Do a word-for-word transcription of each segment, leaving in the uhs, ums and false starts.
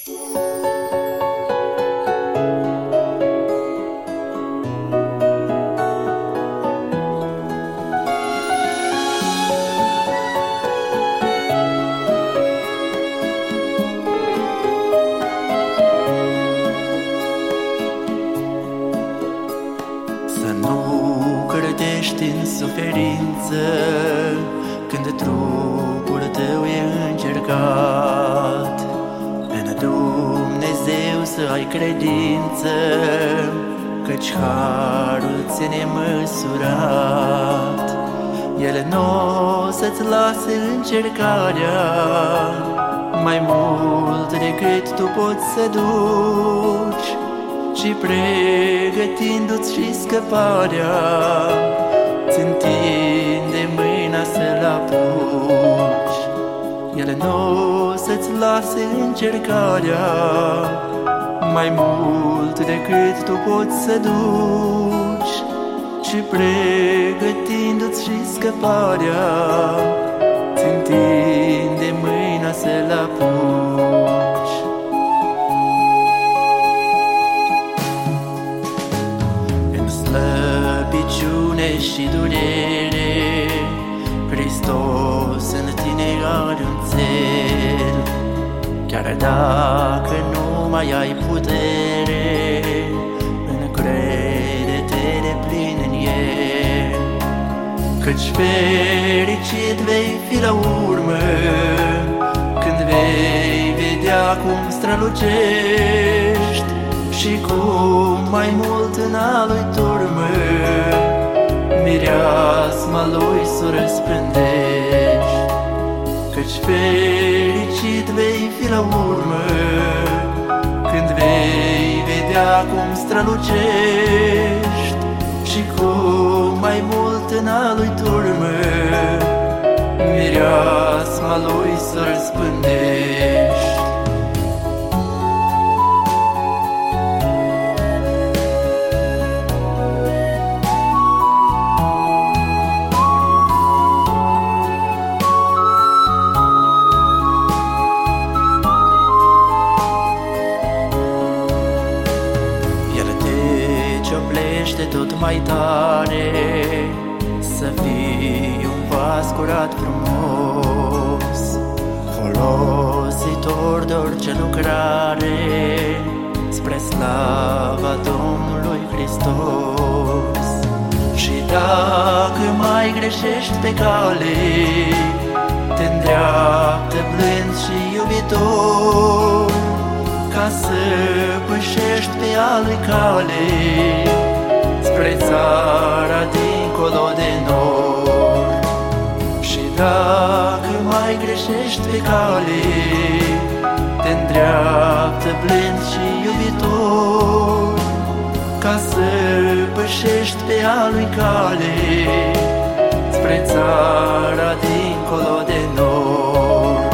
În suferință, când trupul tău e încercat, în Dumnezeu să ai credință, căci harul ți-e nemăsurat. El n-o să-ți lase încercarea mai mult decât tu poți să duci, ci pregătindu-ți și scăparea, ți întinde mâina să-l apuci. El n-o să-ți lase încercarea mai mult decât tu poți să duci, ci pregătindu-ți și scăparea, ți întinde mâina să-l apuci. În slăbiciune și durere, Hristos în tine are un țel. Chiar dacă nu mai ai putere, încrede-te deplin în El, căci fericit vei fi la urmă, când vei vedea cum strălucești și cum mai mult în a Lui turmă mireasma Lui s-o răspândești. Căci fericit vei fi la urmă, când vei vedea cum strălucești și cum mai mult în a Lui turmă mireasma Lui s-o răspândești. Tot mai tare, să fii un vas curat frumos, folositor de orice lucrare, spre slava Domnului Hristos. Și dacă mai greșești pe cale, te îndreaptă blând și iubitor, ca să pășești pe a Lui cale, spre țara dincolo de nord. Și dacă mai greșești pe cale, te îndreaptă blând și iubitor, ca să pășești pe a Lui cale, spre țara dincolo de nord.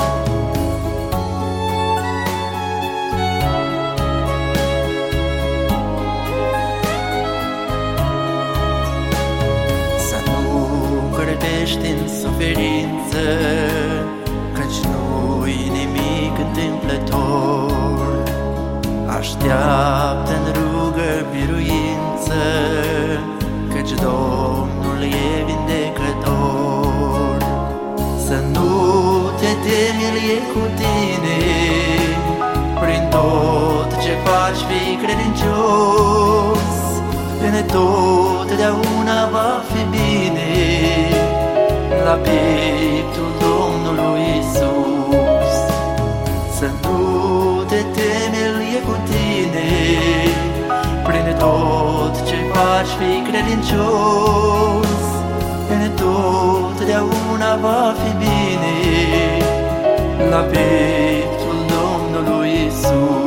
În suferință, căci nu-i nimic întâmplător. Așteaptă-n rugă biruință, căci Domnul e vindecător. Să nu te temi, El e cu tine, prin tot ce faci fii credincios, în totdeauna va fi bine la pieptul Domnului Iisus. Să nu te temi, El e cu tine, prin tot ce faci fii credincios, în totdeauna va fi bine la pieptul Domnului Iisus.